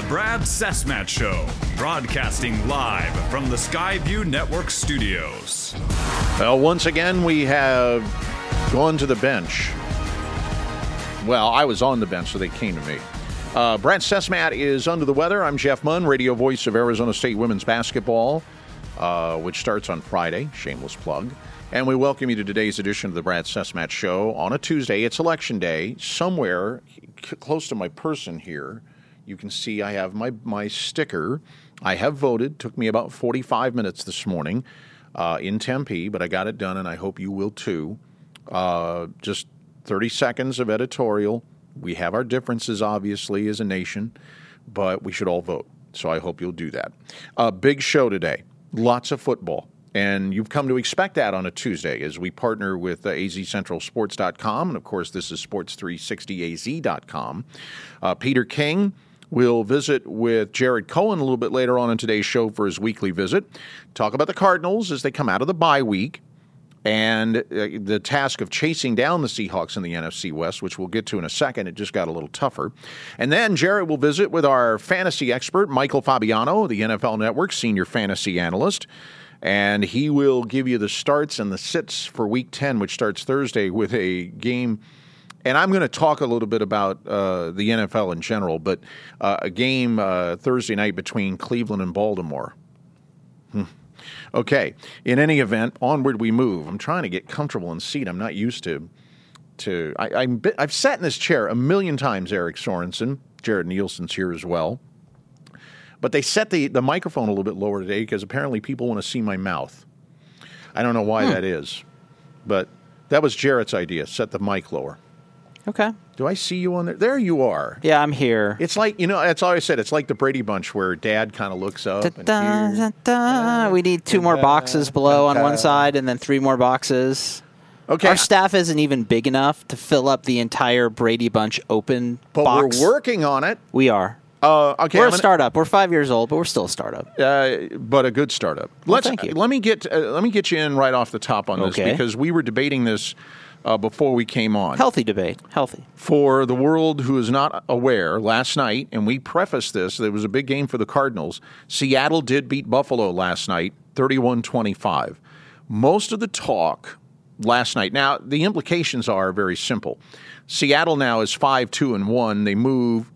Brad Cessmat Show, broadcasting live from the Skyview Network studios. Well, once again, we have gone to the bench. Well, I was on the bench, so they came to me. Brad Cessmat is under the weather. I'm Jeff Munn, radio voice of Arizona State women's basketball, which starts on Friday. Shameless plug. And we welcome you to today's edition of the Brad Cessmat Show on a Tuesday. It's Election Day. Somewhere close to my person here, you can see I have my sticker. I have voted. Took me about 45 minutes this morning in Tempe, but I got it done, and I hope you will too. Just 30 seconds of editorial. We have our differences, obviously, as a nation, but we should all vote. So I hope you'll do that. Big show today. Lots of football. And you've come to expect that on a Tuesday as we partner with azcentralsports.com. And, of course, this is sports360az.com. Peter King will visit with Jared Cohen a little bit later on in today's show for his weekly visit. Talk about the Cardinals as they come out of the bye week and the task of chasing down the Seahawks in the NFC West, which we'll get to in a second. It just got a little tougher. And then Jared will visit with our fantasy expert, Michael Fabiano, the NFL Network senior fantasy analyst. And he will give you the starts and the sits for Week 10, which starts Thursday with a game. And I'm going to talk a little bit about the NFL in general, but a game Thursday night between Cleveland and Baltimore. Okay. In any event, onward we move. I'm trying to get comfortable in seat. I'm not used to. I've sat in this chair a million times, Eric Sorensen. Jared Nielsen's here as well. But they set the microphone a little bit lower today because apparently people want to see my mouth. I don't know why that is, but that was Jared's idea, set the mic lower. Okay. Do I see you on there? There you are. Yeah, I'm here. It's like, that's all I said. It's like the Brady Bunch where Dad kind of looks up. We need 2 more boxes below on one side and then 3 more boxes. Okay. Our staff isn't even big enough to fill up the entire Brady Bunch open box. But we're working on it. We are. Okay, we're a startup. We're 5 years old, but we're still a startup. But a good startup. Well, thank you. Let me get you in right off the top on this because we were debating this before we came on. Healthy debate. Healthy. For the world who is not aware, last night, and we prefaced this, there was a big game for the Cardinals. Seattle did beat Buffalo last night, 31-25. Most of the talk last night. Now, the implications are very simple. Seattle now is 5-2-1. They move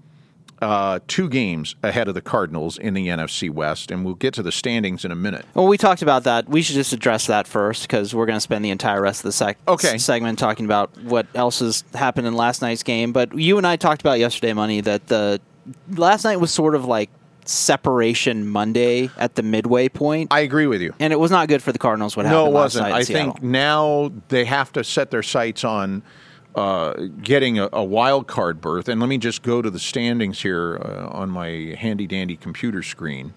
2 games ahead of the Cardinals in the NFC West, and we'll get to the standings in a minute. Well, we talked about that. We should just address that first because we're going to spend the entire rest of the segment talking about what else has happened in last night's game. But you and I talked about yesterday, Money, that last night was sort of like separation Monday at the midway point. I agree with you. And it was not good for the Cardinals what happened last night in I Seattle. think now they have to set their sights on getting a wild card berth. And let me just go to the standings here on my handy-dandy computer screen.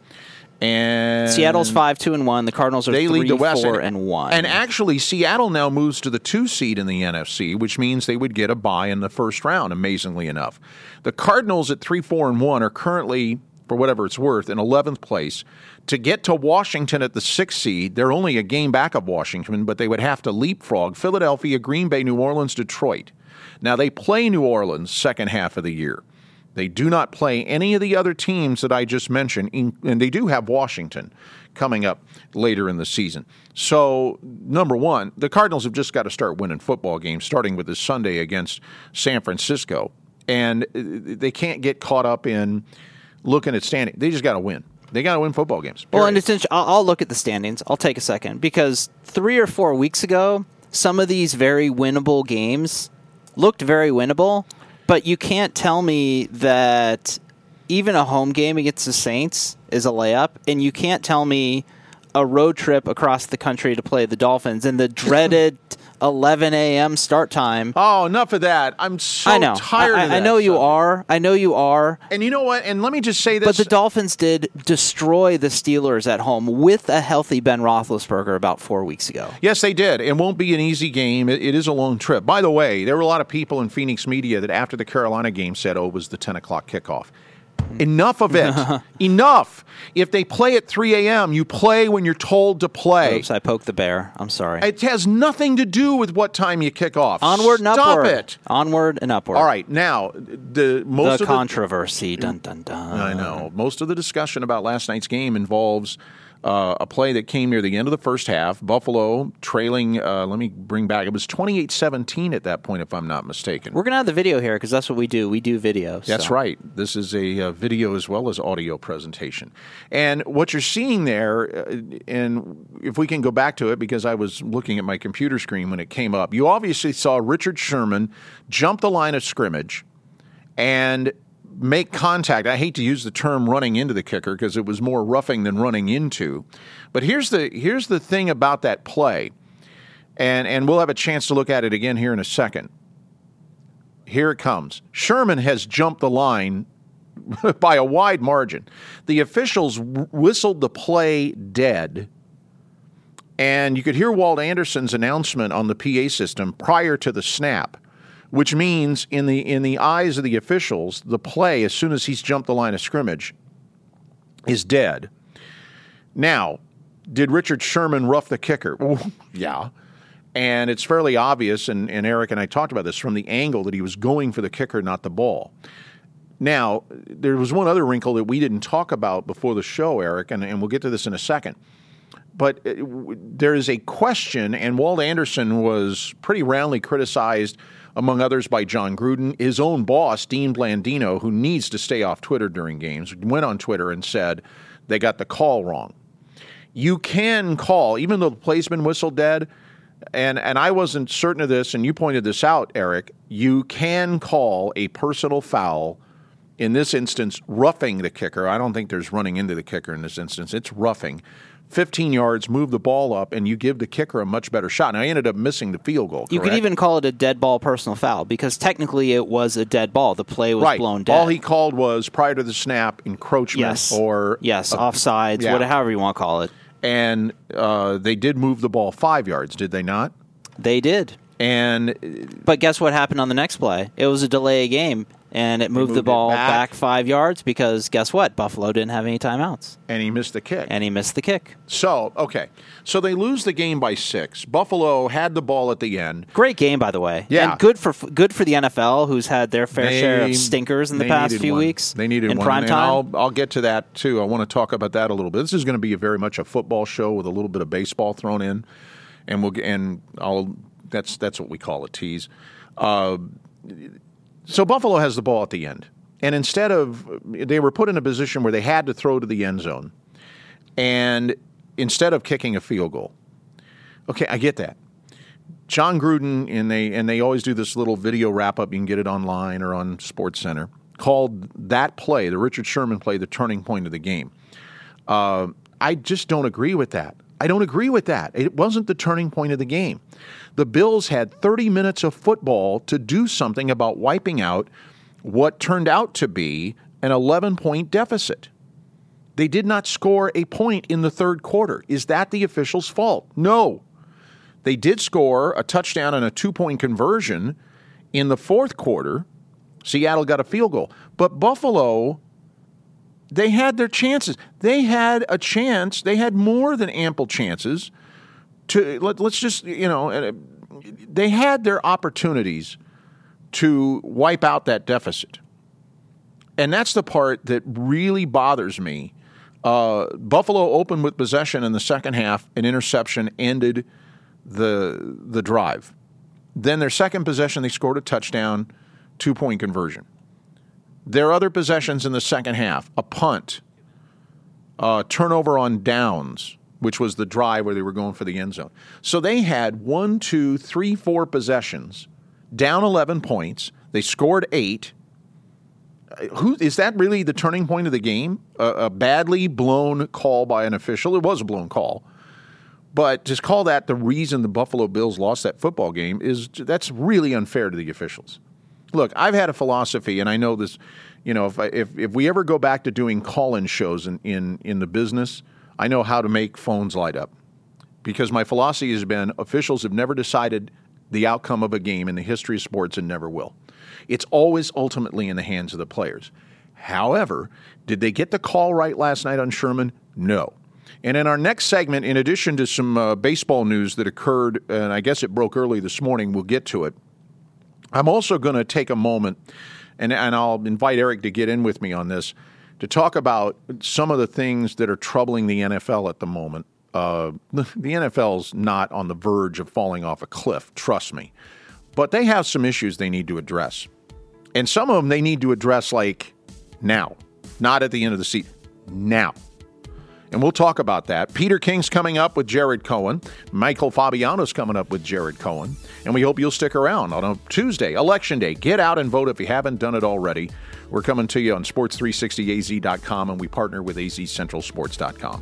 And Seattle's 5-2-1. The Cardinals are 3-4-1. And actually, Seattle now moves to the 2 seed in the NFC, which means they would get a bye in the first round, amazingly enough. The Cardinals at 3-4-1 are currently, for whatever it's worth, in 11th place. To get to Washington at the 6th seed, they're only a game back of Washington, but they would have to leapfrog Philadelphia, Green Bay, New Orleans, Detroit. Now, they play New Orleans second half of the year. They do not play any of the other teams that I just mentioned, and they do have Washington coming up later in the season. So, number one, the Cardinals have just got to start winning football games, starting with this Sunday against San Francisco. And they can't get caught up in looking at standing. They just got to win. They got to win football games. Period. Well, and I'll look at the standings. I'll take a second because 3 or 4 weeks ago, some of these very winnable games looked very winnable, but you can't tell me that even a home game against the Saints is a layup, and you can't tell me a road trip across the country to play the Dolphins and the dreaded 11 a.m. start time. Oh, enough of that. I'm so tired of that. I know you are. I know you are. And you know what? And let me just say this. But the Dolphins did destroy the Steelers at home with a healthy Ben Roethlisberger about 4 weeks ago. Yes, they did. It won't be an easy game. It is a long trip. By the way, there were a lot of people in Phoenix media that after the Carolina game said, it was the 10 o'clock kickoff. Enough of it. Enough. If they play at 3 a.m., you play when you're told to play. Oops, I poked the bear. I'm sorry. It has nothing to do with what time you kick off. Onward and Stop upward. it. Onward and upward. All right. Now, the controversy. Dun, dun, dun. I know. Most of the discussion about last night's game involves a play that came near the end of the first half. Buffalo trailing, let me bring back, it was 28-17 at that point, if I'm not mistaken. We're going to have the video here because that's what we do. We do video. That's right. This is a video as well as audio presentation. And what you're seeing there, and if we can go back to it, because I was looking at my computer screen when it came up, you obviously saw Richard Sherman jump the line of scrimmage and make contact. I hate to use the term running into the kicker because it was more roughing than running into. But here's the thing about that play, and we'll have a chance to look at it again here in a second. Here it comes. Sherman has jumped the line by a wide margin. The officials whistled the play dead, and you could hear Walt Anderson's announcement on the PA system prior to the snap, which means in the eyes of the officials, the play, as soon as he's jumped the line of scrimmage, is dead. Now, did Richard Sherman rough the kicker? Yeah. And it's fairly obvious, and Eric and I talked about this, from the angle that he was going for the kicker, not the ball. Now, there was one other wrinkle that we didn't talk about before the show, Eric, and we'll get to this in a second. But there is a question, and Walt Anderson was pretty roundly criticized, among others, by John Gruden. His own boss, Dean Blandino, who needs to stay off Twitter during games, went on Twitter and said they got the call wrong. You can call, even though the play's been whistled dead, and I wasn't certain of this, and you pointed this out, Eric, you can call a personal foul, in this instance, roughing the kicker. I don't think there's running into the kicker in this instance. It's roughing. 15 yards, move the ball up, and you give the kicker a much better shot. And I ended up missing the field goal, correct? You could even call it a dead ball personal foul because technically it was a dead ball. The play was blown dead. All he called was, prior to the snap, encroachment or... Yes, offsides, however you want to call it. And they did move the ball 5 yards, did they not? They did. But guess what happened on the next play? It was a delay game, and it moved the ball back 5 yards because guess what? Buffalo didn't have any timeouts. And he missed the kick. So, okay. So they lose the game by 6. Buffalo had the ball at the end. Great game, by the way. Yeah. And good for the NFL, who's had their fair share of stinkers in the past few weeks. They needed in one. prime time. I'll get to that, too. I want to talk about that a little bit. This is going to be very much a football show with a little bit of baseball thrown in. That's what we call a tease. So Buffalo has the ball at the end. And they were put in a position where they had to throw to the end zone. And instead of kicking a field goal. Okay, I get that. John Gruden, and they always do this little video wrap-up, you can get it online or on SportsCenter, called that play, the Richard Sherman play, the turning point of the game. I just don't agree with that. I don't agree with that. It wasn't the turning point of the game. The Bills had 30 minutes of football to do something about wiping out what turned out to be an 11-point deficit. They did not score a point in the third quarter. Is that the officials' fault? No. They did score a touchdown and a 2-point conversion in the fourth quarter. Seattle got a field goal. But Buffalo, they had their chances. They had a chance. They had more than ample chances to, let's just, they had their opportunities to wipe out that deficit. And that's the part that really bothers me. Buffalo opened with possession in the second half. An interception ended the drive. Then their second possession, they scored a touchdown, 2-point conversion. Their other possessions in the second half, a punt, turnover on downs, which was the drive where they were going for the end zone. So they had 1, 2, 3, 4 possessions, down 11 points. They scored 8. Is that really the turning point of the game? A badly blown call by an official? It was a blown call. But to call that the reason the Buffalo Bills lost that football game, that's really unfair to the officials. Look, I've had a philosophy, and I know this, if we ever go back to doing call-in shows in the business, I know how to make phones light up. Because my philosophy has been officials have never decided the outcome of a game in the history of sports and never will. It's always ultimately in the hands of the players. However, did they get the call right last night on Sherman? No. And in our next segment, in addition to some baseball news that occurred, and I guess it broke early this morning, we'll get to it. I'm also going to take a moment, and I'll invite Eric to get in with me on this, to talk about some of the things that are troubling the NFL at the moment. The NFL's not on the verge of falling off a cliff, trust me. But they have some issues they need to address. And some of them they need to address like now, not at the end of the season, now. And we'll talk about that. Peter King's coming up with Jared Cohen. Michael Fabiano's coming up with Jared Cohen. And we hope you'll stick around on a Tuesday, Election Day. Get out and vote if you haven't done it already. We're coming to you on sports360az.com, and we partner with azcentralsports.com.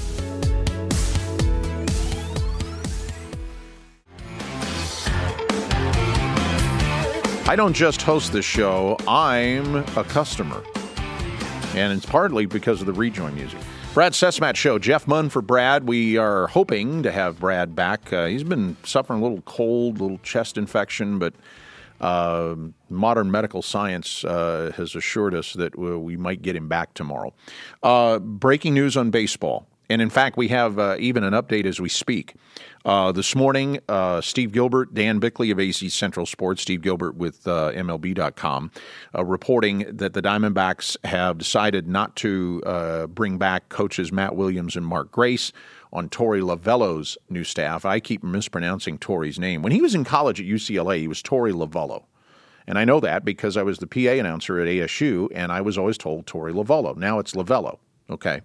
I don't just host this show, I'm a customer. And it's partly because of the rejoin music. Brad Sesmat Show. Jeff Munn for Brad. We are hoping to have Brad back. He's been suffering a little cold, little chest infection, but modern medical science has assured us that we might get him back tomorrow. Breaking news on baseball. And in fact, we have even an update as we speak. This morning, Steve Gilbert, Dan Bickley of AZ Central Sports, Steve Gilbert with MLB.com, reporting that the Diamondbacks have decided not to bring back coaches Matt Williams and Mark Grace on Torey Lovello's new staff. I keep mispronouncing Torey's name. When he was in college at UCLA, he was Torey Lovello. And I know that because I was the PA announcer at ASU, and I was always told Torey Lovello. Now it's Lovello. Okay.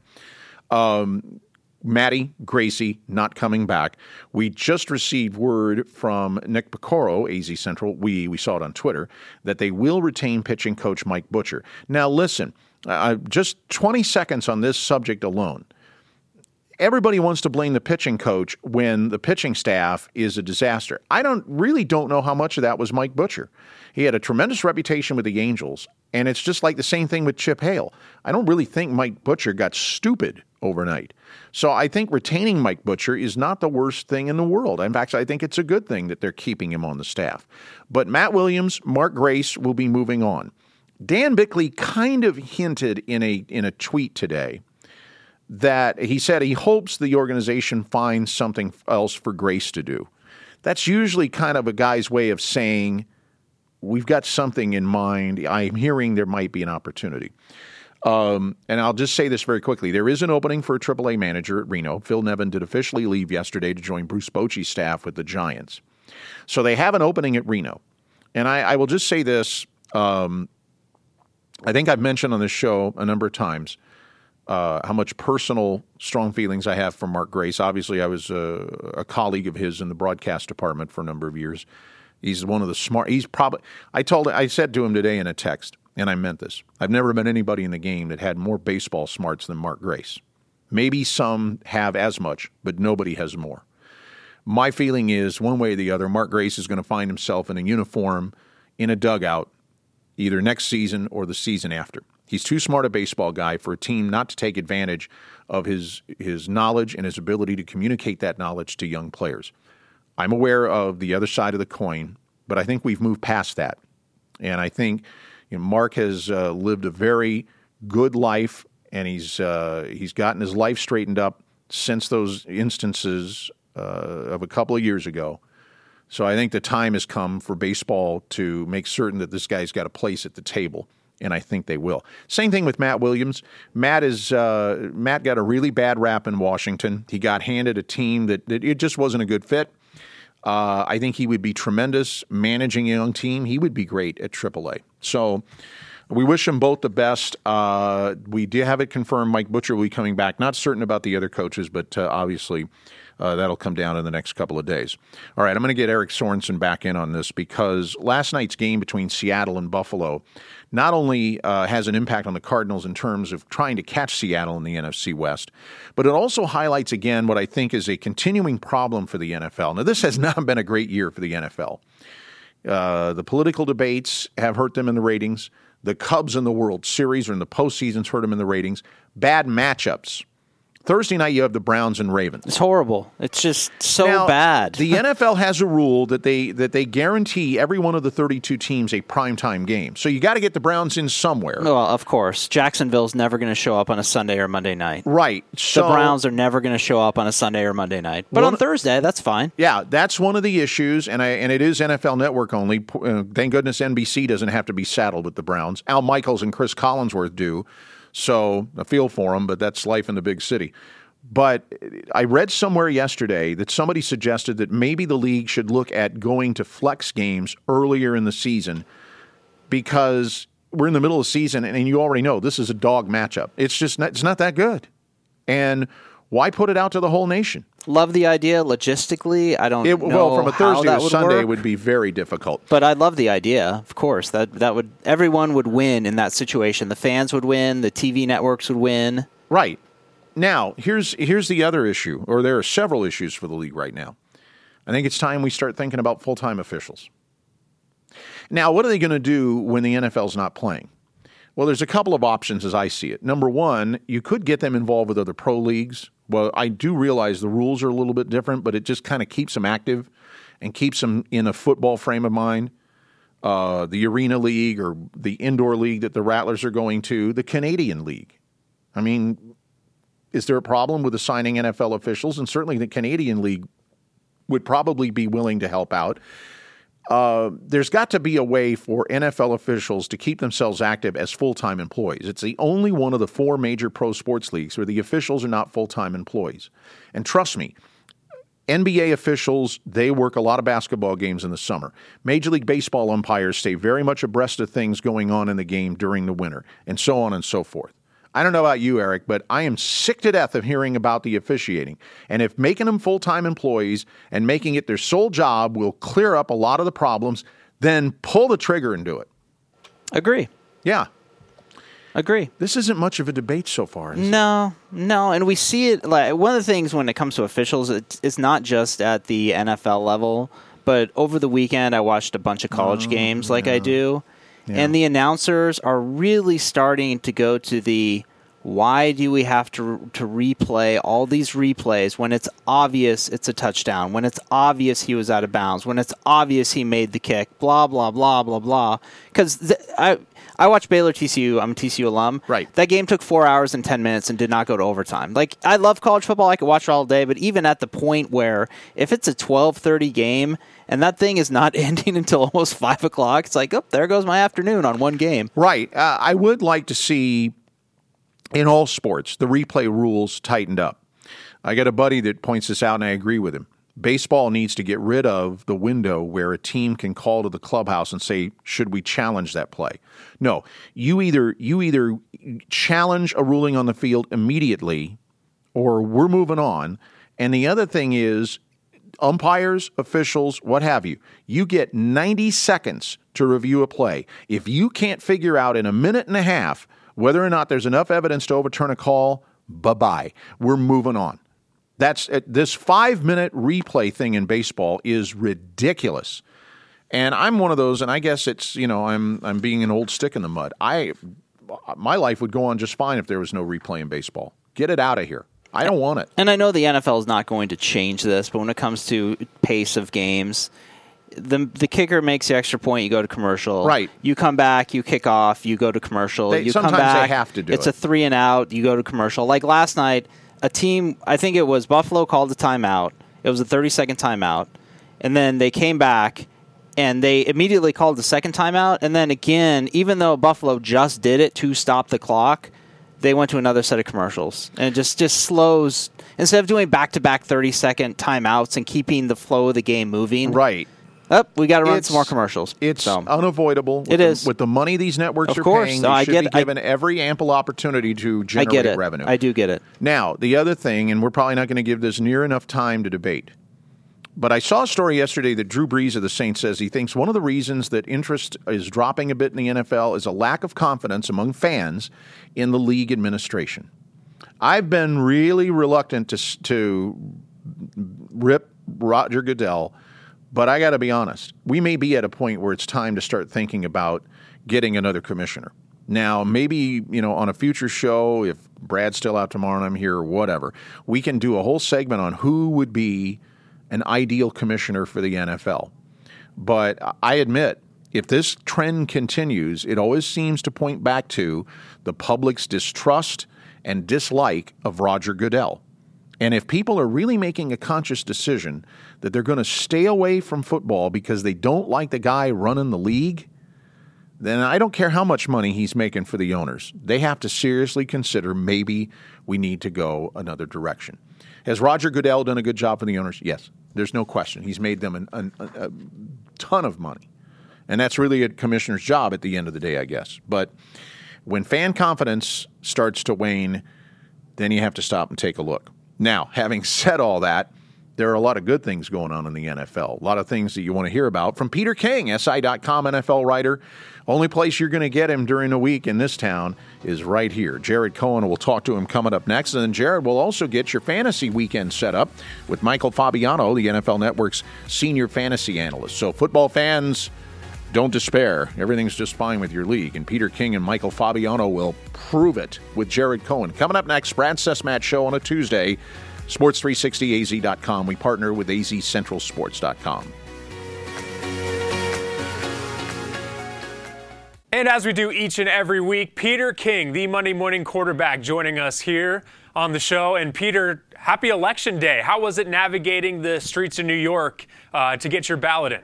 Matty, Gracie, not coming back. We just received word from Nick Picoro, AZ Central, we saw it on Twitter, that they will retain pitching coach Mike Butcher. Now listen, just 20 seconds on this subject alone. Everybody wants to blame the pitching coach when the pitching staff is a disaster. I really don't know how much of that was Mike Butcher. He had a tremendous reputation with the Angels, and it's just like the same thing with Chip Hale. I don't really think Mike Butcher got stupid overnight. So I think retaining Mike Butcher is not the worst thing in the world. In fact, I think it's a good thing that they're keeping him on the staff. But Matt Williams, Mark Grace will be moving on. Dan Bickley kind of hinted in a tweet today that he said he hopes the organization finds something else for Grace to do. That's usually kind of a guy's way of saying, we've got something in mind. I'm hearing there might be an opportunity. And I'll just say this very quickly. There is an opening for a AAA manager at Reno. Phil Nevin did officially leave yesterday to join Bruce Bochy's staff with the Giants. So they have an opening at Reno. And I will just say this. I think I've mentioned on this show a number of times how much personal, strong feelings I have for Mark Grace. Obviously, I was a colleague of his in the broadcast department for a number of years. He's one of the smart. I said to him today in a text, and I meant this. I've never met anybody in the game that had more baseball smarts than Mark Grace. Maybe some have as much, but nobody has more. My feeling is, one way or the other, Mark Grace is going to find himself in a uniform in a dugout either next season or the season after. He's too smart a baseball guy for a team not to take advantage of his knowledge and his ability to communicate that knowledge to young players. I'm aware of the other side of the coin, but I think we've moved past that. And I think Mark has lived a very good life, and he's gotten his life straightened up since those instances of a couple of years ago. So I think the time has come for baseball to make certain that this guy's got a place at the table, and I think they will. Same thing with Matt Williams. Matt got a really bad rap in Washington. He got handed a team that it just wasn't a good fit. I think he would be tremendous managing a young team. He would be great at AAA. So we wish them both the best. We do have it confirmed Mike Butcher will be coming back. Not certain about the other coaches, but obviously that'll come down in the next couple of days. All right, I'm going to get Eric Sorensen back in on this because last night's game between Seattle and Buffalo not only has an impact on the Cardinals in terms of trying to catch Seattle in the NFC West, but it also highlights again what I think is a continuing problem for the NFL. Now, this has not been a great year for the NFL. The political debates have hurt them in the ratings. The Cubs in the World Series or in the postseasons hurt them in the ratings. Bad matchups Thursday night, you have the Browns and Ravens. It's horrible. It's just so Now, bad. The NFL has a rule that they guarantee every one of the 32 teams a primetime game. So you got to get the Browns in somewhere. Well, of course. Jacksonville's never going to show up on a Sunday or Monday night. Right. So, the Browns are never going to show up on a Sunday or Monday night. But on Thursday, that's fine. Yeah, that's one of the issues, and it is NFL Network only. Thank goodness NBC doesn't have to be saddled with the Browns. Al Michaels and Chris Collinsworth do. So I feel for them, but that's life in the big city. But I read somewhere yesterday that somebody suggested that maybe the league should look at going to flex games earlier in the season because we're in the middle of the season, and you already know this is a dog matchup. It's not that good. And why put it out to the whole nation? Love the idea. Logistically, I don't know well, from a Thursday how that to would Sunday, work. it would be very difficult. But I love the idea. Of course, that would everyone would win in that situation. The fans would win. The TV networks would win. Right. Now, here's the other issue, or there are several issues for the league right now. I think it's time we start thinking about full-time officials. Now, what are they going to do when the NFL's not playing? Well, there's a couple of options as I see it. Number one, you could get them involved with other pro leagues. Well, I do realize the rules are a little bit different, but it just kind of keeps them active and keeps them in a football frame of mind. The Arena League or the Indoor League that the Rattlers are going to, the Canadian League. I mean, is there a problem with assigning NFL officials? And certainly the Canadian League would probably be willing to help out. There's got to be a way for NFL officials to keep themselves active as full-time employees. It's the only one of the 4 major pro sports leagues where the officials are not full-time employees. And trust me, NBA officials, they work a lot of basketball games in the summer. Major League Baseball umpires stay very much abreast of things going on in the game during the winter, and so on and so forth. I don't know about you, Eric, but I am sick to death of hearing about the officiating. And if making them full-time employees and making it their sole job will clear up a lot of the problems, then pull the trigger and do it. Agree. Yeah. Agree. This isn't much of a debate so far, is it? No, and we see it. Like one of the things when it comes to officials, it's not just at the NFL level, but over the weekend I watched a bunch of college games like I do. Yeah. And the announcers are really starting to go to the why do we have to replay all these replays when it's obvious it's a touchdown, when it's obvious he was out of bounds, when it's obvious he made the kick, blah, blah, blah, blah, blah. Because I watched Baylor TCU. I'm a TCU alum. Right. That game took 4 hours and 10 minutes and did not go to overtime. Like, I love college football. I could watch it all day. But even at the point where if it's a 12:30 game and that thing is not ending until almost 5 o'clock, it's like, oh, there goes my afternoon on one game. Right. I would like to see, in all sports, the replay rules tightened up. I got a buddy that points this out, and I agree with him. Baseball needs to get rid of the window where a team can call to the clubhouse and say, should we challenge that play? No, you either challenge a ruling on the field immediately or we're moving on. And the other thing is umpires, officials, what have you, you get 90 seconds to review a play. If you can't figure out in a minute and a half whether or not there's enough evidence to overturn a call, bye-bye. We're moving on. This 5-minute replay thing in baseball is ridiculous. And I'm one of those, and I guess it's, I'm being an old stick in the mud. My life would go on just fine if there was no replay in baseball. Get it out of here. I don't want it. And I know the NFL is not going to change this, but when it comes to pace of games, the kicker makes the extra point, you go to commercial. Right. You come back, you kick off, you go to commercial. You come sometimes back, they have to do it's it. a 3 and out, you go to commercial. Like last night, a team, I think it was Buffalo, called a timeout. It was a 30-second timeout. And then they came back, and they immediately called the second timeout. And then again, even though Buffalo just did it to stop the clock, they went to another set of commercials. And it just slows. Instead of doing back-to-back 30-second timeouts and keeping the flow of the game moving. Right. We got to run some more commercials. It's unavoidable. With the money these networks are paying, they should be given every ample opportunity to generate revenue. I do get it. Now, the other thing, and we're probably not going to give this near enough time to debate, but I saw a story yesterday that Drew Brees of the Saints says he thinks one of the reasons that interest is dropping a bit in the NFL is a lack of confidence among fans in the league administration. I've been really reluctant to rip Roger Goodell, but I got to be honest. We may be at a point where it's time to start thinking about getting another commissioner. Now, maybe, on a future show, if Brad's still out tomorrow and I'm here or whatever, we can do a whole segment on who would be an ideal commissioner for the NFL. But I admit, if this trend continues, it always seems to point back to the public's distrust and dislike of Roger Goodell. And if people are really making a conscious decision that they're going to stay away from football because they don't like the guy running the league, then I don't care how much money he's making for the owners. They have to seriously consider maybe we need to go another direction. Has Roger Goodell done a good job for the owners? Yes, there's no question. He's made them a ton of money. And that's really a commissioner's job at the end of the day, I guess. But when fan confidence starts to wane, then you have to stop and take a look. Now, having said all that, there are a lot of good things going on in the NFL. A lot of things that you want to hear about from Peter King, SI.com NFL writer. Only place you're going to get him during the week in this town is right here. Jared Cohen will talk to him coming up next. And then Jared will also get your fantasy weekend set up with Michael Fabiano, the NFL Network's senior fantasy analyst. So football fans, don't despair. Everything's just fine with your league. And Peter King and Michael Fabiano will prove it with Jared Cohen. Coming up next, Brad Sesmat Show on a Tuesday. Sports360AZ.com. We partner with AZCentralSports.com. And as we do each and every week, Peter King, the Monday morning quarterback, joining us here on the show. And Peter, happy Election Day. How was it navigating the streets of New York to get your ballot in?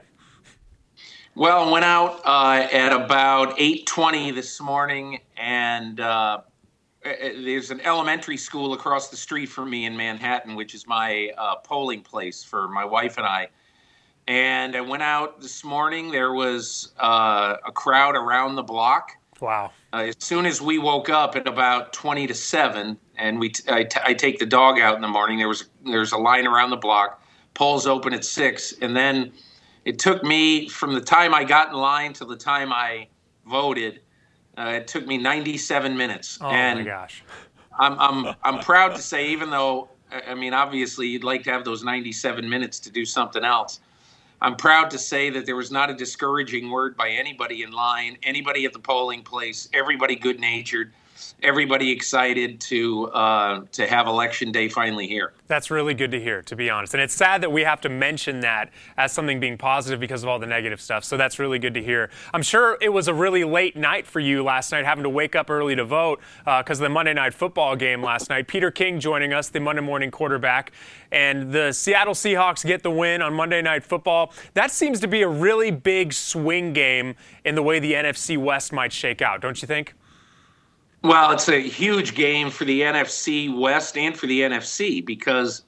Well, I went out at about 8:20 this morning, and there's an elementary school across the street from me in Manhattan, which is my polling place for my wife and I. And I went out this morning. There was a crowd around the block. Wow. As soon as we woke up at about 20 to 7, and I take the dog out in the morning, there's a line around the block. Polls open at 6, and then it took me from the time I got in line to the time I voted. It took me 97 minutes. Oh, and my gosh. I'm proud to say, even though, I mean, obviously you'd like to have those 97 minutes to do something else, I'm proud to say that there was not a discouraging word by anybody in line, anybody at the polling place, everybody good-natured, everybody excited to have Election Day finally here. That's really good to hear, to be honest. And it's sad that we have to mention that as something being positive because of all the negative stuff. So that's really good to hear. I'm sure it was a really late night for you last night, having to wake up early to vote because of the Monday Night Football game last night. Peter King joining us, the Monday morning quarterback. And the Seattle Seahawks get the win on Monday Night Football. That seems to be a really big swing game in the way the NFC West might shake out, don't you think? Well, it's a huge game for the NFC West and for the NFC because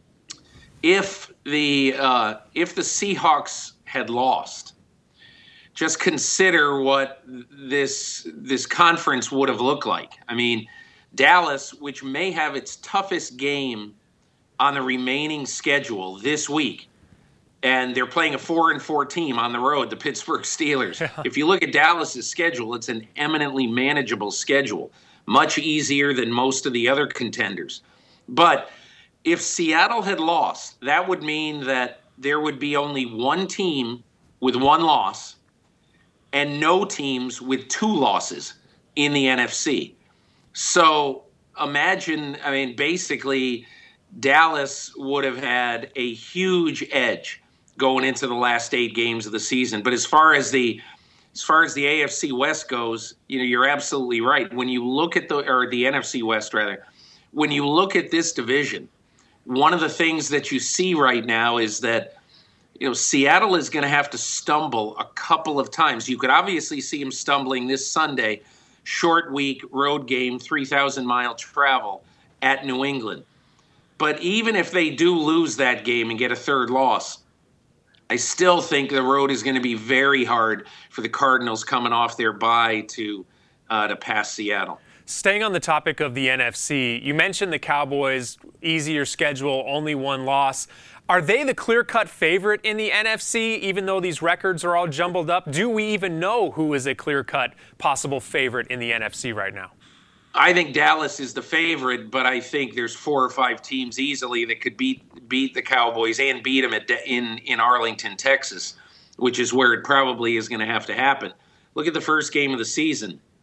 if the Seahawks had lost, just consider what this conference would have looked like. I mean, Dallas, which may have its toughest game on the remaining schedule this week, and they're playing a 4-4 team on the road, the Pittsburgh Steelers. Yeah. If you look at Dallas's schedule, it's an eminently manageable schedule, much easier than most of the other contenders. But if Seattle had lost, that would mean that there would be only one team with one loss and no teams with two losses in the NFC. So imagine, I mean, basically Dallas would have had a huge edge going into the last 8 games of the season. But as far as the AFC West goes, you're absolutely right. When you look at the NFC West rather, when you look at this division, one of the things that you see right now is that Seattle is going to have to stumble a couple of times. You could obviously see them stumbling this Sunday, short week, road game, 3,000-mile travel at New England. But even if they do lose that game and get a third loss, I still think the road is going to be very hard for the Cardinals coming off their bye to pass Seattle. Staying on the topic of the NFC, you mentioned the Cowboys, easier schedule, only one loss. Are they the clear-cut favorite in the NFC, even though these records are all jumbled up? Do we even know who is a clear-cut possible favorite in the NFC right now? I think Dallas is the favorite, but I think there's 4 or 5 teams easily that could beat the Cowboys and beat them in Arlington, Texas, which is where it probably is going to have to happen. Look at the first game of the season.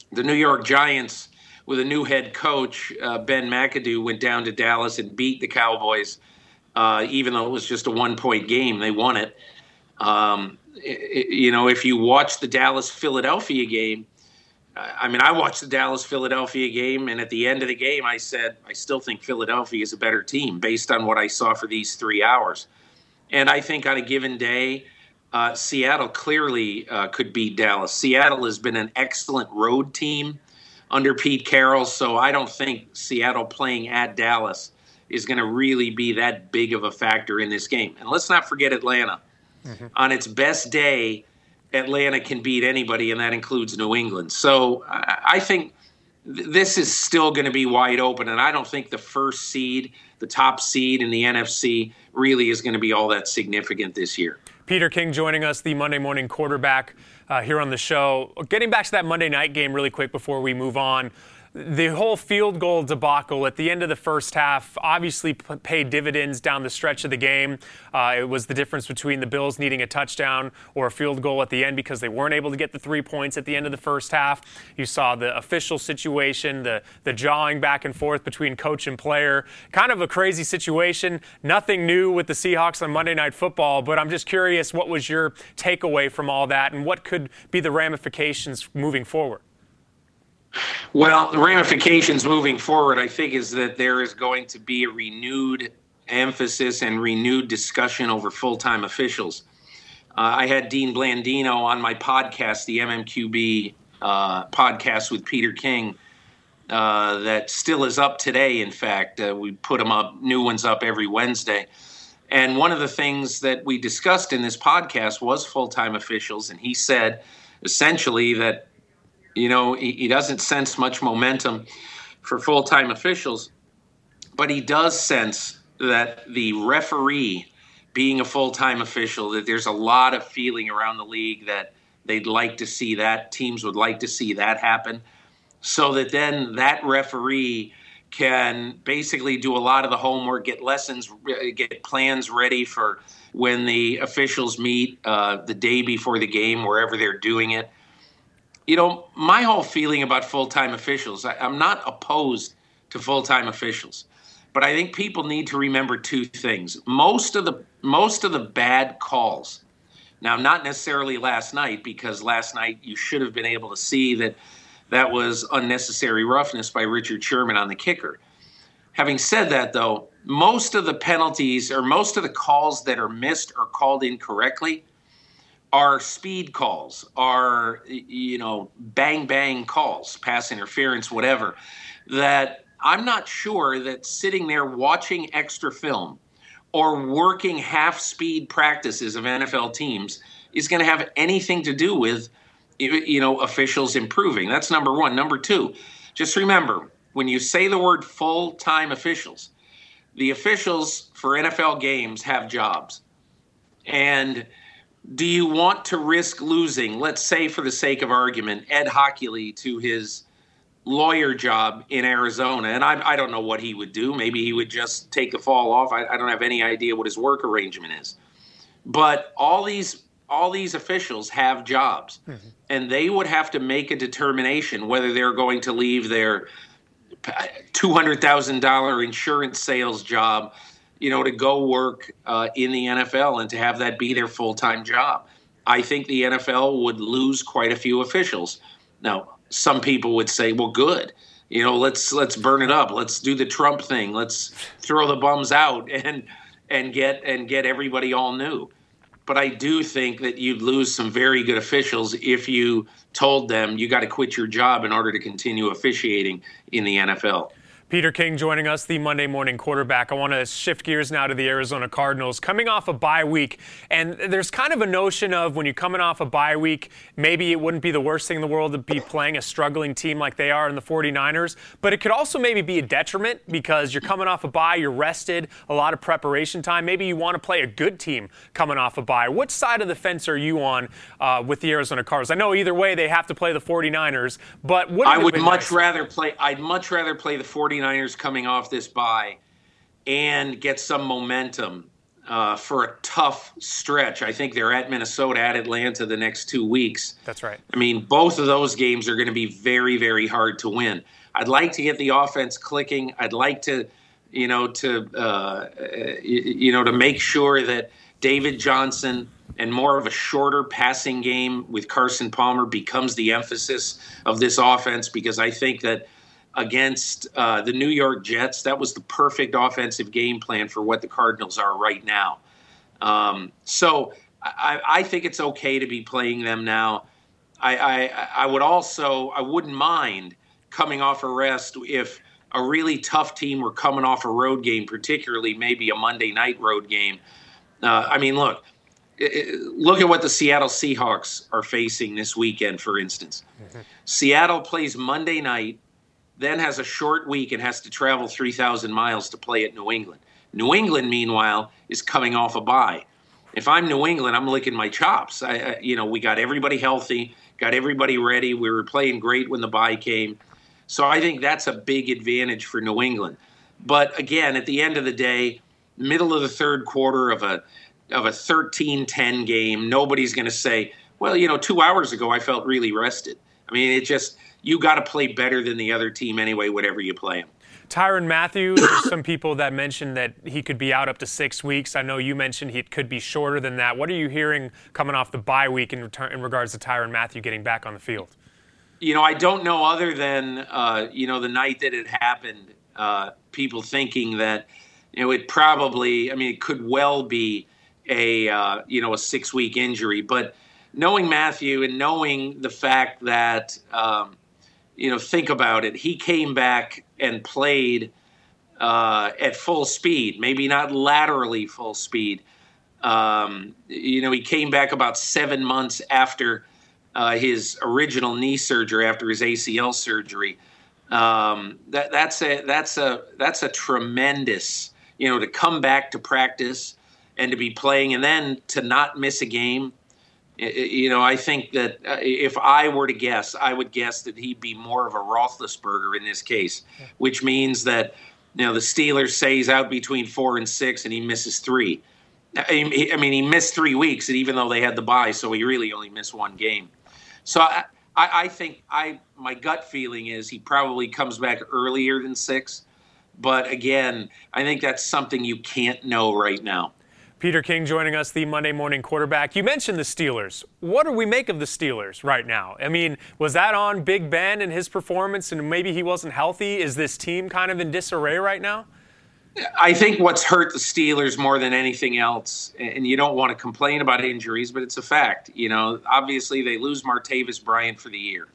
the New York Giants, with a new head coach, Ben McAdoo, went down to Dallas and beat the Cowboys. Even though it was just a 1-point game, they won it. If you watch the Dallas-Philadelphia game, I watched the Dallas-Philadelphia game, and at the end of the game, I said, I still think Philadelphia is a better team based on what I saw for these 3 hours. And I think on a given day, Seattle clearly could beat Dallas. Seattle has been an excellent road team under Pete Carroll, so I don't think Seattle playing at Dallas is going to really be that big of a factor in this game. And let's not forget Atlanta. Mm-hmm. On its best day, Atlanta can beat anybody, and that includes New England. So I think this is still going to be wide open, and I don't think the first seed, the top seed in the NFC, really is going to be all that significant this year. Peter King joining us, the Monday morning quarterback here on the show. Getting back to that Monday night game really quick before we move on. The whole field goal debacle at the end of the first half obviously paid dividends down the stretch of the game. It was the difference between the Bills needing a touchdown or a field goal at the end because they weren't able to get the 3 points at the end of the first half. You saw the official situation, the jawing back and forth between coach and player. Kind of a crazy situation. Nothing new with the Seahawks on Monday Night Football, but I'm just curious, what was your takeaway from all that, and what could be the ramifications moving forward? Well, the ramifications moving forward, I think, is that there is going to be a renewed emphasis and renewed discussion over full-time officials. I had Dean Blandino on my podcast, the MMQB podcast with Peter King, that still is up today, in fact. We put them up, new ones up every Wednesday. And one of the things that we discussed in this podcast was full-time officials, and he said essentially that he doesn't sense much momentum for full-time officials, but he does sense that the referee being a full-time official, that there's a lot of feeling around the league that they'd like to see that, teams would like to see that happen, so that then that referee can basically do a lot of the homework, get lessons, get plans ready for when the officials meet the day before the game, wherever they're doing it. My whole feeling about full-time officials, I'm not opposed to full-time officials, but I think people need to remember two things. Most of the bad calls, now not necessarily last night, because last night you should have been able to see that was unnecessary roughness by Richard Sherman on the kicker. Having said that, though, most of the penalties or most of the calls that are missed or called incorrectly are speed calls, are, bang calls, pass interference, whatever, that I'm not sure that sitting there watching extra film or working half-speed practices of NFL teams is going to have anything to do with, officials improving. That's number one. Number two, just remember, when you say the word full-time officials, the officials for NFL games have jobs. And do you want to risk losing, let's say for the sake of argument, Ed Hockley to his lawyer job in Arizona? And I don't know what he would do. Maybe he would just take the fall off. I don't have any idea what his work arrangement is. But all these officials have jobs, and they would have to make a determination whether they're going to leave their $200,000 insurance sales job to go work in the NFL and to have that be their full-time job. I think the NFL would lose quite a few officials. Now, some people would say, well, good. Let's burn it up. Let's do the Trump thing. Let's throw the bums out and get everybody all new. But I do think that you'd lose some very good officials if you told them you got to quit your job in order to continue officiating in the NFL. Peter King joining us, the Monday morning quarterback. I want to shift gears now to the Arizona Cardinals. Coming off a bye week, and there's kind of a notion of when you're coming off a bye week, maybe it wouldn't be the worst thing in the world to be playing a struggling team like they are in the 49ers, but it could also maybe be a detriment because you're coming off a bye, you're rested, a lot of preparation time. Maybe you want to play a good team coming off a bye. Which side of the fence are you on with the Arizona Cardinals? I know either way they have to play the 49ers, but I'd much rather play the 49ers coming off this bye and get some momentum for a tough stretch. I think they're at Minnesota, at Atlanta the next 2 weeks. That's right. I mean, both of those games are going to be very, very hard to win. I'd like to get the offense clicking. I'd like to, to make sure that David Johnson and more of a shorter passing game with Carson Palmer becomes the emphasis of this offense, because I think that against the New York Jets, that was the perfect offensive game plan for what the Cardinals are right now. So I think it's okay to be playing them now. I wouldn't mind coming off a rest if a really tough team were coming off a road game, particularly maybe a Monday night road game. Look at what the Seattle Seahawks are facing this weekend, for instance. Mm-hmm. Seattle plays Monday night, then has a short week and has to travel 3,000 miles to play at New England. New England, meanwhile, is coming off a bye. If I'm New England, I'm licking my chops. We got everybody healthy, got everybody ready. We were playing great when the bye came. So I think that's a big advantage for New England. But again, at the end of the day, middle of the third quarter of a 13-10 game, nobody's going to say, well, 2 hours ago I felt really rested. I mean, you got to play better than the other team anyway, whatever you play them. Tyrann Mathieu, there's some people that mentioned that he could be out up to 6 weeks. I know you mentioned he could be shorter than that. What are you hearing coming off the bye week in regards to Tyrann Mathieu getting back on the field? I don't know, other than, the night that it happened, people thinking that, it could well be a 6-week injury. But knowing Mathieu and knowing the fact that, think about it, he came back and played at full speed, maybe not laterally full speed. He came back about 7 months after his original knee surgery, after his ACL surgery. That's a tremendous, to come back to practice and to be playing and then to not miss a game. I think that if I were to guess, I would guess that he'd be more of a Roethlisberger in this case, which means that, the Steelers say he's out between 4 and 6 and he misses 3. He missed 3 weeks, and even though they had the bye, so he really only missed 1 game. So I think my gut feeling is he probably comes back earlier than 6. But again, I think that's something you can't know right now. Peter King joining us, the Monday Morning Quarterback. You mentioned the Steelers. What do we make of the Steelers right now? Was that on Big Ben and his performance, and maybe he wasn't healthy? Is this team kind of in disarray right now? I think what's hurt the Steelers more than anything else, and you don't want to complain about injuries, but it's a fact. Obviously they lose Martavis Bryant for the year,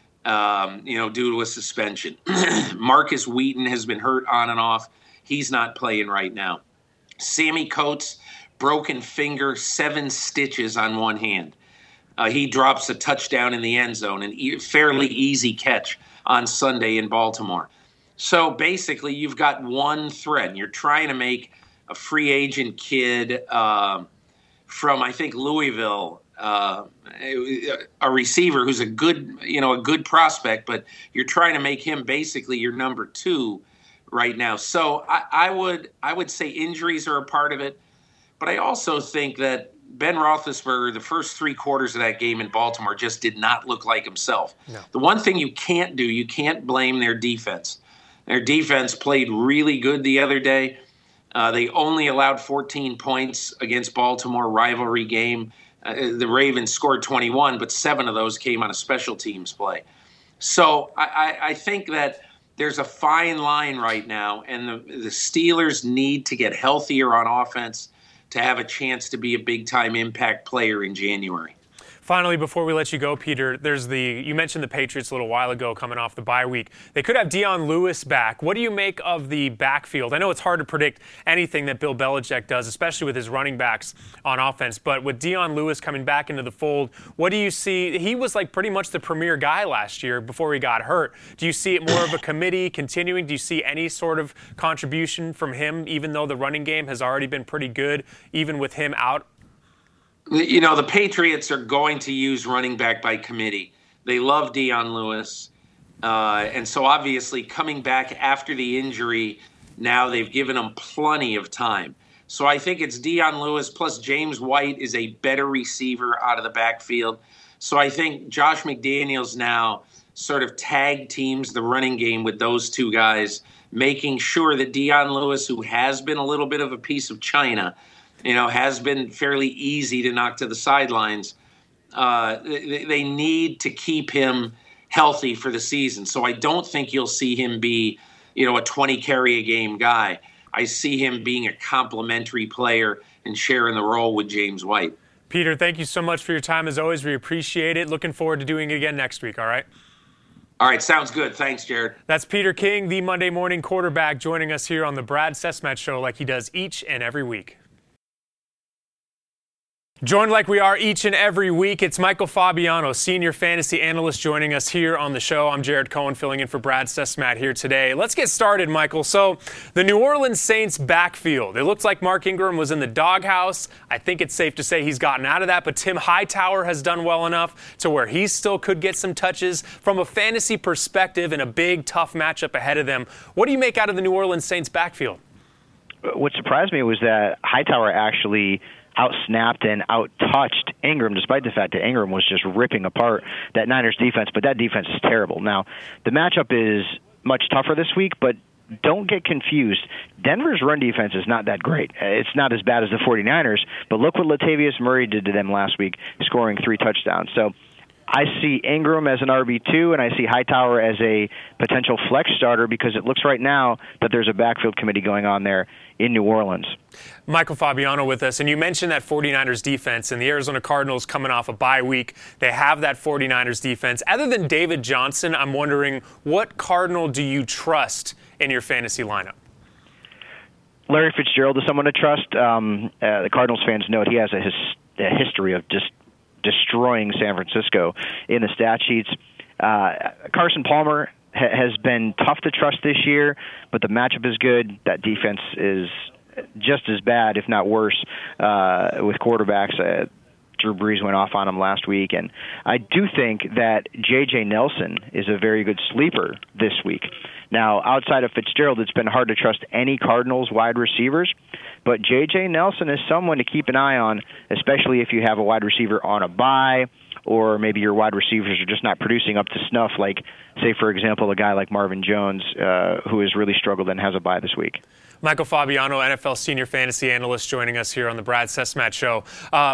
due to a suspension. Marcus Wheaton has been hurt on and off. He's not playing right now. Sammy Coates, broken finger, 7 stitches on one hand. He drops a touchdown in the end zone, and fairly easy catch on Sunday in Baltimore. So basically, you've got one thread. You're trying to make a free agent kid from, I think, Louisville, a receiver who's a good prospect, but you're trying to make him basically your number 2 right now. So I would say injuries are a part of it, but I also think that Ben Roethlisberger, the first 3 quarters of that game in Baltimore, just did not look like himself. No. The one thing you can't blame their defense. Their defense played really good the other day. They only allowed 14 points against Baltimore, rivalry game. The Ravens scored 21, but 7 of those came on a special teams play. So I think that there's a fine line right now, and the Steelers need to get healthier on offense to have a chance to be a big-time impact player in January. Finally, before we let you go, Peter, you mentioned the Patriots a little while ago coming off the bye week. They could have Dion Lewis back. What do you make of the backfield? I know it's hard to predict anything that Bill Belichick does, especially with his running backs on offense. But with Dion Lewis coming back into the fold, what do you see? He was like pretty much the premier guy last year before he got hurt. Do you see it more of a committee continuing? Do you see any sort of contribution from him, even though the running game has already been pretty good, even with him out? The Patriots are going to use running back by committee. They love Dion Lewis. And so obviously coming back after the injury, now they've given him plenty of time. So I think it's Dion Lewis plus James White is a better receiver out of the backfield. So I think Josh McDaniels now sort of tag teams the running game with those two guys, making sure that Dion Lewis, who has been a little bit of a piece of china, has been fairly easy to knock to the sidelines. They need to keep him healthy for the season. So I don't think you'll see him be, a 20 carry a game guy. I see him being a complementary player and sharing the role with James White. Peter, thank you so much for your time. As always, we appreciate it. Looking forward to doing it again next week, all right? All right, sounds good. Thanks, Jared. That's Peter King, the Monday morning quarterback, joining us here on the Brad Sesmat Show like he does each and every week. Joined like we are each and every week, it's Michael Fabiano, senior fantasy analyst, joining us here on the show. I'm Jared Cohen, filling in for Brad Sesmat here today. Let's get started, Michael. So, the New Orleans Saints backfield. It looks like Mark Ingram was in the doghouse. I think it's safe to say he's gotten out of that, but Tim Hightower has done well enough to where he still could get some touches. From a fantasy perspective and a big, tough matchup ahead of them, what do you make out of the New Orleans Saints backfield? What surprised me was that Hightower actually out-snapped and out-touched Ingram, despite the fact that Ingram was just ripping apart that Niners defense, but that defense is terrible. Now, the matchup is much tougher this week, but don't get confused. Denver's run defense is not that great. It's not as bad as the 49ers, but look what Latavius Murray did to them last week, scoring 3 touchdowns. So I see Ingram as an RB2, and I see Hightower as a potential flex starter because it looks right now that there's a backfield committee going on there in New Orleans. Michael Fabiano with us, and you mentioned that 49ers defense, and the Arizona Cardinals coming off a bye week. They have that 49ers defense. Other than David Johnson, I'm wondering, what Cardinal do you trust in your fantasy lineup? Larry Fitzgerald is someone to trust. The Cardinals fans know he has a history of just destroying San Francisco in the stat sheets. Carson Palmer has been tough to trust this year, but the matchup is good. That defense is just as bad, if not worse, with quarterbacks. Drew Brees went off on him last week, and I do think that J.J. Nelson is a very good sleeper this week. Now, outside of Fitzgerald, it's been hard to trust any Cardinals wide receivers, but J.J. Nelson is someone to keep an eye on, especially if you have a wide receiver on a bye, or maybe your wide receivers are just not producing up to snuff, like, say, for example, a guy like Marvin Jones, who has really struggled and has a bye this week. Michael Fabiano, NFL senior fantasy analyst, joining us here on the Brad Sesmat Show.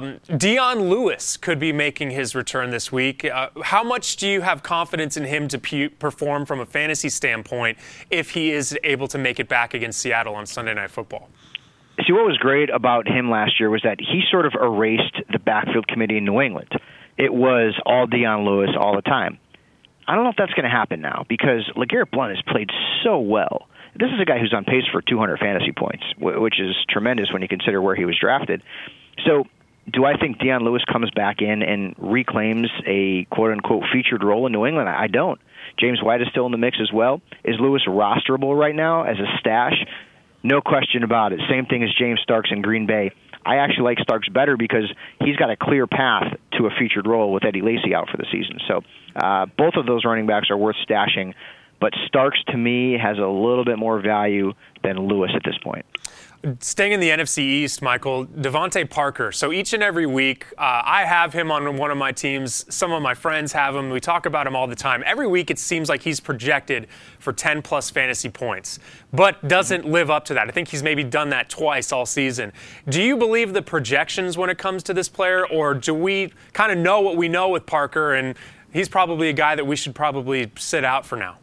Dion Lewis could be making his return this week. How much do you have confidence in him to perform from a fantasy standpoint if he is able to make it back against Seattle on Sunday Night Football? See, what was great about him last year was that he sort of erased the backfield committee in New England. It was all Dion Lewis all the time. I don't know if that's going to happen now because LeGarrette Blount has played so well. This is a guy who's on pace for 200 fantasy points, which is tremendous when you consider where he was drafted. So do I think Dion Lewis comes back in and reclaims a quote-unquote featured role in New England? I don't. James White is still in the mix as well. Is Lewis rosterable right now as a stash? No question about it. Same thing as James Starks in Green Bay. I actually like Starks better because he's got a clear path to a featured role with Eddie Lacy out for the season. So both of those running backs are worth stashing. But Starks, to me, has a little bit more value than Lewis at this point. Staying in the NFC East, Michael, Devontae Parker. So each and every week, I have him on one of my teams. Some of my friends have him. We talk about him all the time. Every week, it seems like he's projected for 10-plus fantasy points, but doesn't live up to that. I think he's maybe done that twice all season. Do you believe the projections when it comes to this player, or do we kind of know what we know with Parker, and he's probably a guy that we should probably sit out for now?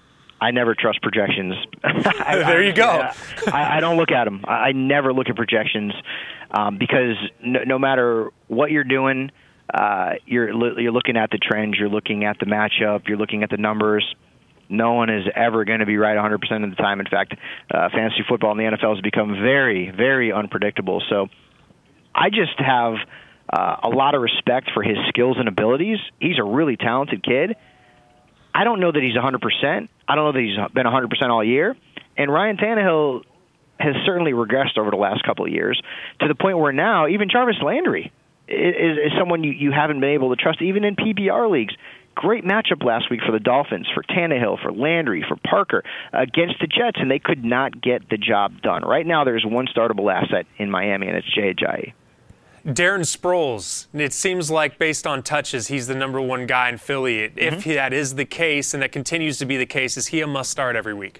I never trust projections. There you go. I don't look at them. I never look at projections because no matter what you're doing, you're looking at the trends, you're looking at the matchup, you're looking at the numbers. No one is ever going to be right 100% of the time. In fact, fantasy football in the NFL has become very, very unpredictable. So I just have a lot of respect for his skills and abilities. He's a really talented kid. I don't know that he's 100%. I don't know that he's been 100% all year. And Ryan Tannehill has certainly regressed over the last couple of years to the point where now even Jarvis Landry is someone you haven't been able to trust, even in PPR leagues. great matchup last week for the Dolphins, for Tannehill, for Landry, for Parker, against the Jets, and they could not get the job done. Right now, there's one startable asset in Miami, and it's Jay Ajayi. Darren Sproles, it seems like based on touches, he's the number one guy in Philly. If that is the case, and that continues to be the case, is he a must-start every week?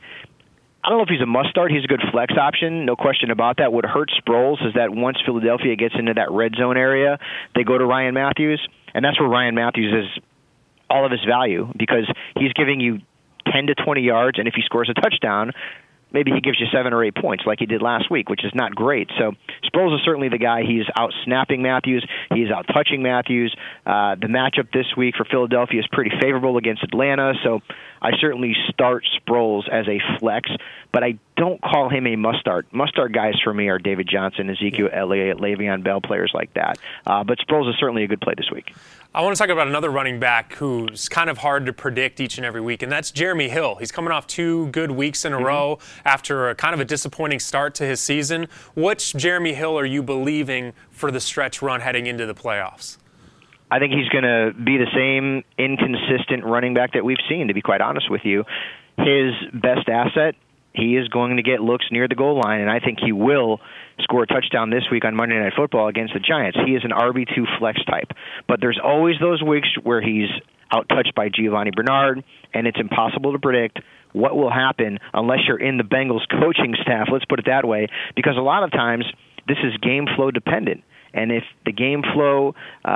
I don't know if he's a must-start. He's a good flex option, no question about that. What hurts Sproles is that once Philadelphia gets into that red zone area, they go to Ryan Matthews, and that's where Ryan Matthews is all of his value, because he's giving you 10 to 20 yards, and if he scores a touchdown, maybe he gives you 7 or 8 points like he did last week, which is not great. So Sproles is certainly the guy. He's out snapping Matthews. He's out touching Matthews. The matchup this week for Philadelphia is pretty favorable against Atlanta, so I certainly start Sproles as a flex, but I don't call him a must-start. Must-start guys for me are David Johnson, Ezekiel Elliott, Le'Veon Bell, players like that. But Sproles is certainly a good play this week. I want to talk about another running back who's kind of hard to predict each and every week, and that's Jeremy Hill. He's coming off 2 good weeks in a row after a kind of a disappointing start to his season. Which Jeremy Hill are you believing for the stretch run heading into the playoffs? I think he's going to be the same inconsistent running back that we've seen, to be quite honest with you. His best asset, he is going to get looks near the goal line, and I think he will score a touchdown this week on Monday Night Football against the Giants. He is an RB2 flex type. But there's always those weeks where he's out-touched by Giovanni Bernard, and it's impossible to predict what will happen unless you're in the Bengals coaching staff, let's put it that way, because a lot of times this is game flow dependent. And if the game flow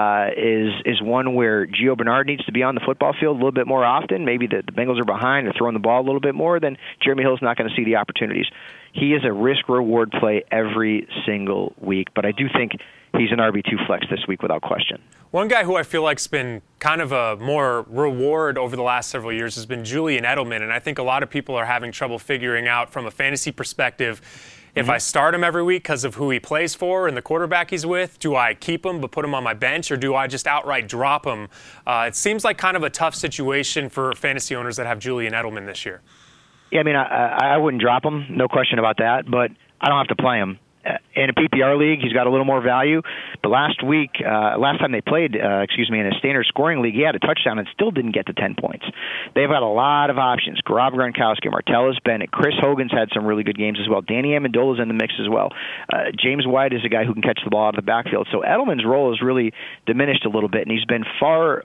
is one where Gio Bernard needs to be on the football field a little bit more often, maybe the Bengals are behind or throwing the ball a little bit more, then Jeremy Hill's not going to see the opportunities. He is a risk-reward play every single week, but I do think he's an RB2 flex this week without question. One guy who I feel like's been kind of a more reward over the last several years has been Julian Edelman, and I think a lot of people are having trouble figuring out from a fantasy perspective, if I start him every week because of who he plays for and the quarterback he's with, do I keep him but put him on my bench, or do I just outright drop him? It seems like kind of a tough situation for fantasy owners that have Julian Edelman this year. Yeah, I mean, I wouldn't drop him, no question about that, but I don't have to play him. In a PPR league, he's got a little more value. But last time they played, in a standard scoring league, he had a touchdown and still didn't get to 10 points. They've got a lot of options. Gaurav Gronkowski, Martellus Bennett, Chris Hogan's had some really good games as well. Danny Amendola's in the mix as well. James White is a guy who can catch the ball out of the backfield. So Edelman's role has really diminished a little bit, and he's been far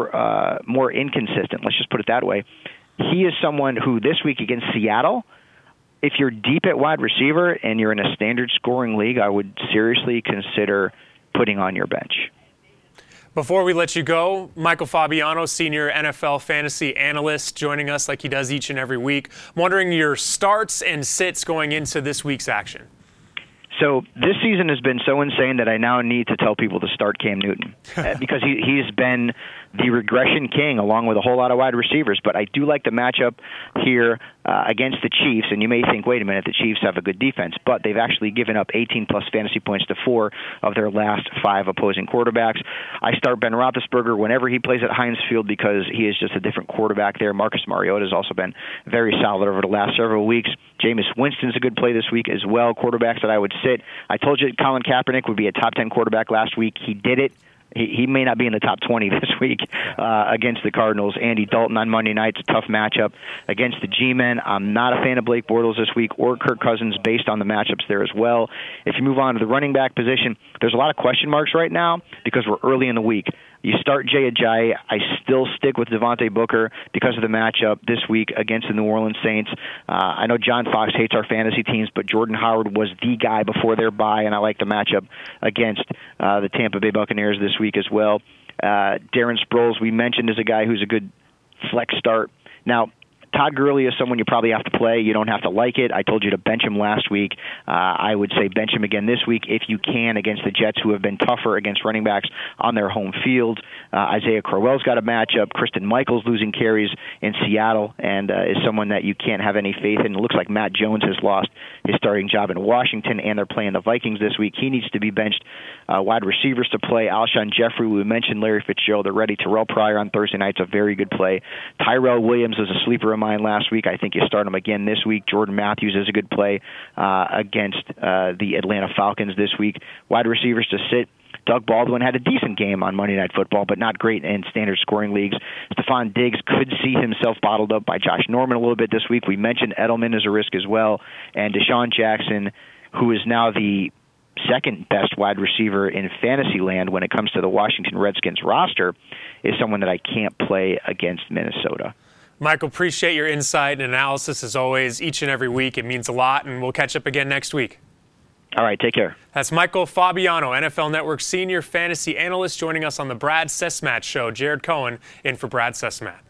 more inconsistent. Let's just put it that way. He is someone who this week against Seattle, if you're deep at wide receiver and you're in a standard scoring league, I would seriously consider putting on your bench. Before we let you go, Michael Fabiano, senior NFL fantasy analyst, joining us like he does each and every week. I'm wondering your starts and sits going into this week's action. So this season has been so insane that I now need to tell people to start Cam Newton because he's been the regression king along with a whole lot of wide receivers. But I do like the matchup here against the Chiefs. And you may think, wait a minute, the Chiefs have a good defense. But they've actually given up 18-plus fantasy points to 4 of their last 5 opposing quarterbacks. I start Ben Roethlisberger whenever he plays at Heinz Field because he is just a different quarterback there. Marcus Mariota has also been very solid over the last several weeks. Jameis Winston's a good play this week as well. Quarterbacks that I would sit. I told you Colin Kaepernick would be a top 10 quarterback last week. He did it. He may not be in the top 20 this week against the Cardinals. Andy Dalton on Monday night, it's a tough matchup against the G-Men. I'm not a fan of Blake Bortles this week or Kirk Cousins based on the matchups there as well. If you move on to the running back position, there's a lot of question marks right now because we're early in the week. You start Jay Ajayi. I still stick with Devontae Booker because of the matchup this week against the New Orleans Saints. I know John Fox hates our fantasy teams, but Jordan Howard was the guy before their bye, and I like the matchup against the Tampa Bay Buccaneers this week as well. Darren Sproles, we mentioned, is a guy who's a good flex start. Now, Todd Gurley is someone you probably have to play. You don't have to like it. I told you to bench him last week. I would say bench him again this week if you can against the Jets, who have been tougher against running backs on their home field. Isaiah Crowell's got a matchup. Kristen Michaels losing carries in Seattle and is someone that you can't have any faith in. It looks like Matt Jones has lost his starting job in Washington, and they're playing the Vikings this week. He needs to be benched. Wide receivers to play. Alshon Jeffrey, we mentioned Larry Fitzgerald already. Terrell Pryor on Thursday night's a very good play. Tyrell Williams is a sleeper of mine last week. I think you start him again this week. Jordan Matthews is a good play against the Atlanta Falcons this week. Wide receivers to sit. Doug Baldwin had a decent game on Monday Night Football, but not great in standard scoring leagues. Stephon Diggs could see himself bottled up by Josh Norman a little bit this week. We mentioned Edelman as a risk as well. And Deshaun Jackson, who is now the second best wide receiver in fantasy land when it comes to the Washington Redskins roster, is someone that I can't play against Minnesota. Michael, appreciate your insight and analysis as always, each and every week. It means a lot, and we'll catch up again next week. All right, take care. That's Michael Fabiano, NFL Network senior fantasy analyst, joining us on the Brad Cesmat Show. Jared Cohen in for Brad Cesmat.